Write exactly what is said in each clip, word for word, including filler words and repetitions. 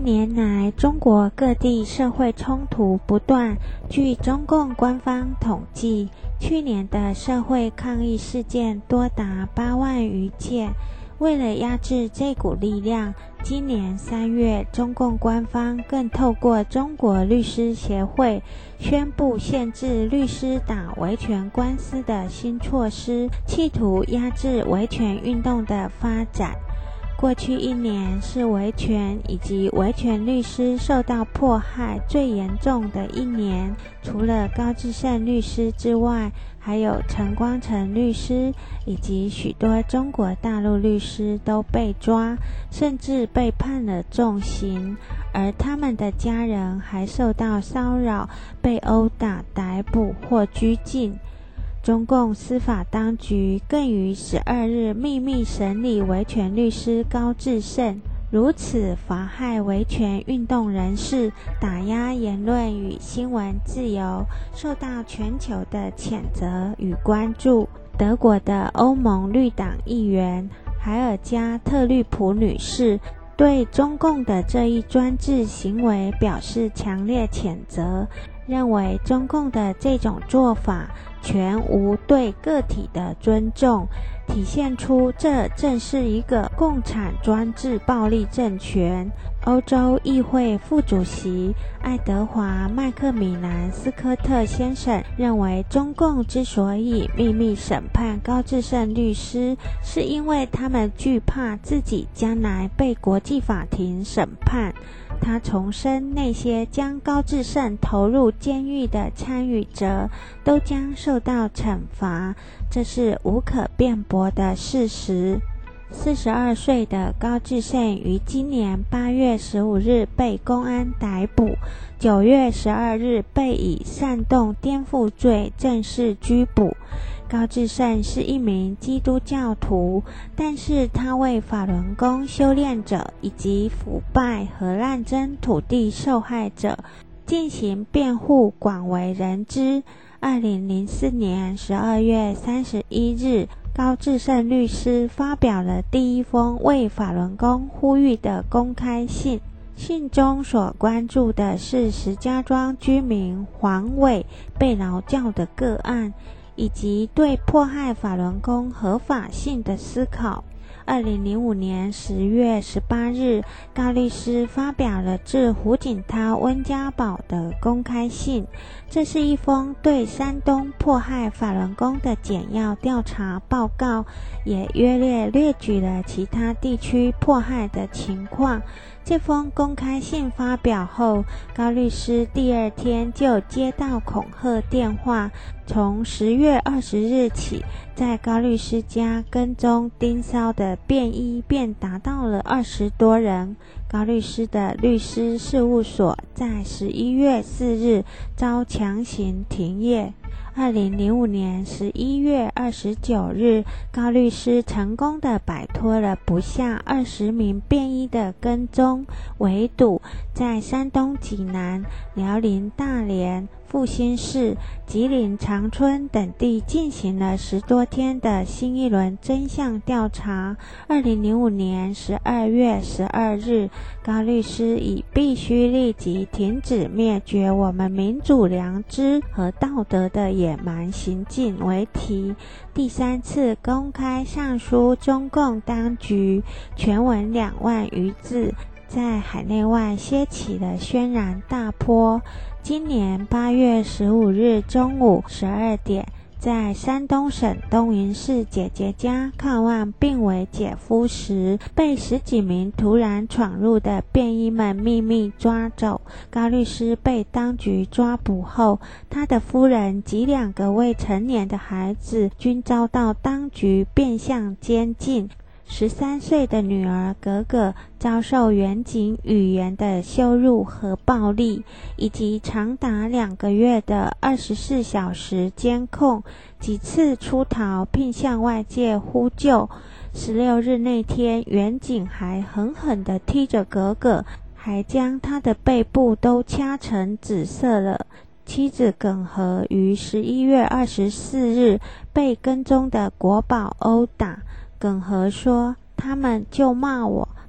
年来，中国各地社会冲突不断。据中共官方统计，去年的社会抗议事件多达八万余件。为了压制这股力量，今年三月，中共官方更透过中国律师协会宣布限制律师打维权官司的新措施，企图压制维权运动的发展。过去一年是维权以及维权律师受到迫害最严重的一年，除了高志胜律师之外，还有陈光诚律师以及许多中国大陆律师都被抓，甚至被判了重刑，而他们的家人还受到骚扰，被殴打、逮捕或拘禁。中共司法当局更于十二日秘密审理维权律师高志胜，如此妨害维权运动人士，打压言论与新闻自由，受到全球的谴责与关注。德国的欧盟绿党议员海尔加特律普女士对中共的这一专制行为表示强烈谴责，认为中共的这种做法全无对个体的尊重，体现出这正是一个共产专制暴力政权。欧洲议会副主席爱德华·麦克米兰斯科特先生认为，中共之所以秘密审判高志胜律师，是因为他们惧怕自己将来被国际法庭审判。他重申，那些将高志胜投入监狱的参与者都将受到惩罚，这是无可辩驳的事实。四十二岁的高志胜于今年八月十五日被公安逮捕，九月十二日被以煽动颠覆罪正式拘捕。高志胜是一名基督教徒，但是他为法轮功修炼者以及腐败和滥征土地受害者进行辩护，广为人知。二零零四年十二月三十一日，高志胜律师发表了第一封为法轮功呼吁的公开信，信中所关注的是石家庄居民黄伟被劳教的个案，以及对迫害法轮功合法性的思考。二零零五年十月十八日，高律师发表了致胡锦涛、温家宝的公开信，这是一封对山东迫害法轮功的简要调查报告，也约略列举了其他地区迫害的情况。这封公开信发表后，高律师第二天就接到恐吓电话，从十月二十日起，在高律师家跟踪盯梢的便衣便达到了二十多人。高律师的律师事务所在十一月四日遭强行停业。二零零五年十一月二十九日，高律师成功地摆脱了不下二十名便衣的跟踪围堵，在山东济南、辽宁大连、复兴市、吉林长春等地进行了十多天的新一轮真相调查。二零零五年十二月十二日，高律师以必须立即停止灭绝我们民主良知和道德的野蛮行径为题，第三次公开上书中共当局，全文两万余字，在海内外掀起了轩然大波。今年八月十五日中午十二点，在山东省东营市姐姐家看望并为姐夫时，被十几名突然闯入的便衣们秘密抓走。高律师被当局抓捕后，他的夫人及两个未成年的孩子均遭到当局变相监禁。十三岁的女儿格格遭受远景语言的羞辱和暴力，以及长达两个月的二十四小时监控，几次出逃并向外界呼救。十六日那天，远景还狠狠地踢着格格，还将她的背部都掐成紫色了。妻子耿和于十一月二十四日被跟踪的国宝殴打。耿和说，他们就骂我，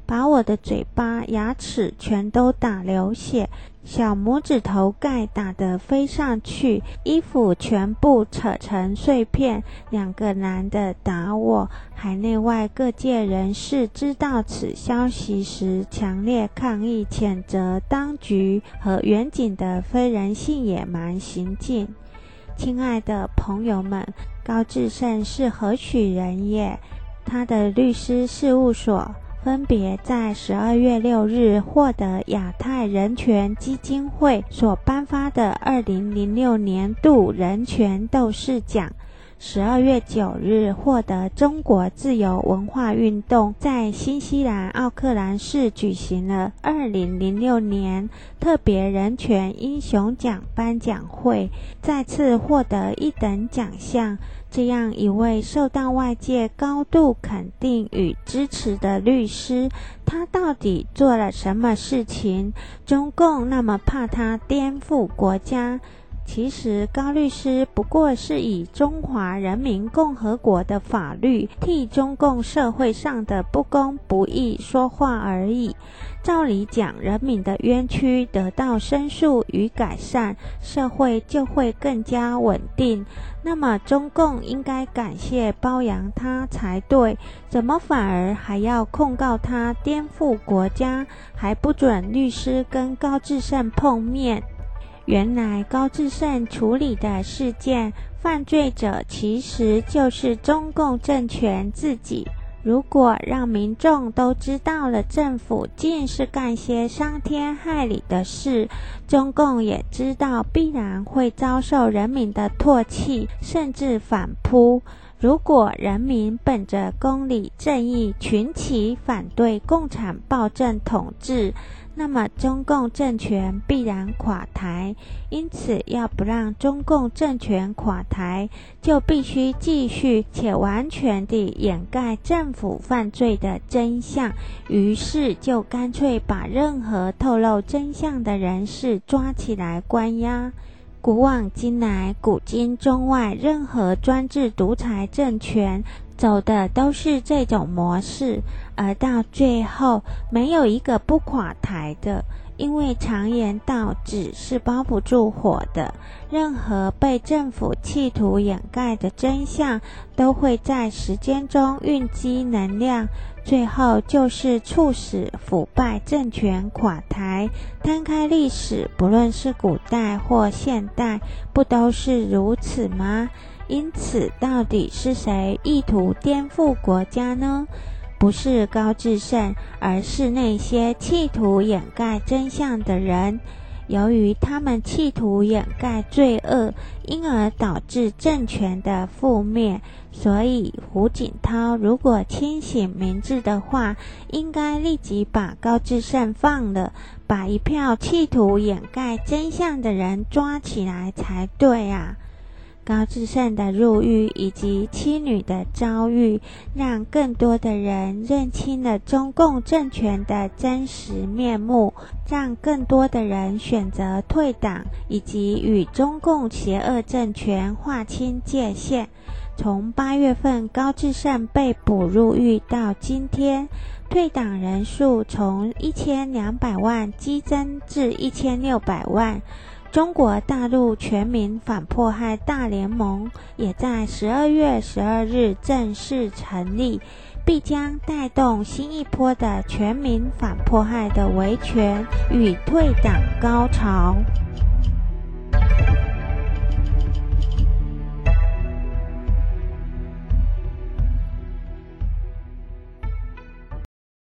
把我的嘴巴、牙齿全都打流血，小拇指头盖打得飞上去，衣服全部扯成碎片。两个男的打我，海内外各界人士知道此消息时，强烈抗议谴责当局和远景的非人性野蛮行径。亲爱的朋友们，高志胜是何许人也？他的律师事务所分别在十二月六日获得亚太人权基金会所颁发的二零零六年度人权斗士奖，十二月九日获得中国自由文化运动在新西兰奥克兰市举行了二零零六年特别人权英雄奖颁奖会，再次获得一等奖项。这样一位受到外界高度肯定与支持的律师，他到底做了什么事情？中共那么怕他颠覆国家？其实高律师不过是以中华人民共和国的法律替中共社会上的不公不义说话而已。照理讲，人民的冤屈得到申诉与改善，社会就会更加稳定。那么中共应该感谢褒扬他才对，怎么反而还要控告他颠覆国家，还不准律师跟高志胜碰面？原来高志胜处理的事件，犯罪者其实就是中共政权自己。如果让民众都知道了政府尽是干些伤天害理的事，中共也知道必然会遭受人民的唾弃，甚至反扑。如果人民本着公理正义群起反对共产暴政统治，那么中共政权必然垮台。因此要不让中共政权垮台，就必须继续且完全地掩盖政府犯罪的真相，于是就干脆把任何透露真相的人士抓起来关押。古往今来，古今中外，任何专制独裁政权走的都是这种模式，而到最后没有一个不垮台的，因为常言道，纸是包不住火的。任何被政府企图掩盖的真相，都会在时间中蕴积能量，最后就是促使腐败政权垮台。摊开历史，不论是古代或现代，不都是如此吗？因此，到底是谁意图颠覆国家呢？不是高志胜，而是那些企图掩盖真相的人。由于他们企图掩盖罪恶，因而导致政权的覆灭，所以胡锦涛如果清醒明智的话，应该立即把高志胜放了，把一票企图掩盖真相的人抓起来才对啊。高志胜的入狱以及妻女的遭遇，让更多的人认清了中共政权的真实面目，让更多的人选择退党，以及与中共邪恶政权划清界限。从八月份高志胜被捕入狱到今天，退党人数从一千两百万激增至一千六百万。中国大陆全民反迫害大联盟也在十二月十二日正式成立，必将带动新一波的全民反迫害的维权与退党高潮。